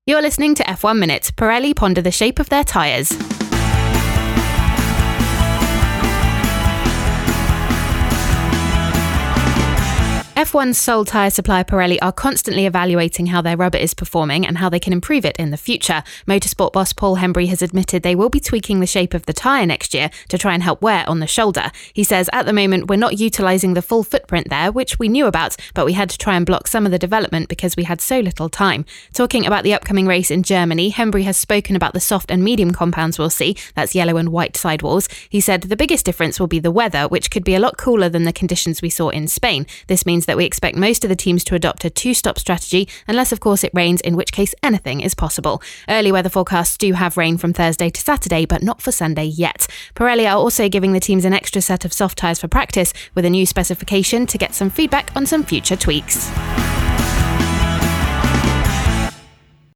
You're listening to F1 Minute. Pirelli ponder the shape of their tyres. F1's sole tyre supplier Pirelli are constantly evaluating how their rubber is performing and how they can improve it in the future. Motorsport boss Paul Hembury has admitted they will be tweaking the shape of the tyre next year to try and help wear on the shoulder. He says at the moment we're not utilising the full footprint there, which we knew about, but we had to try and block some of the development because we had so little time. Talking about the upcoming race in Germany, Hembury has spoken about the soft and medium compounds we'll see, that's yellow and white sidewalls. He said the biggest difference will be the weather, which could be a lot cooler than the conditions we saw in Spain. This means that we expect most of the teams to adopt a two-stop strategy, unless of course it rains, in which case anything is possible. Early weather forecasts do have rain from Thursday to Saturday, but not for Sunday yet. Pirelli are also giving the teams an extra set of soft tyres for practice, with a new specification to get some feedback on some future tweaks.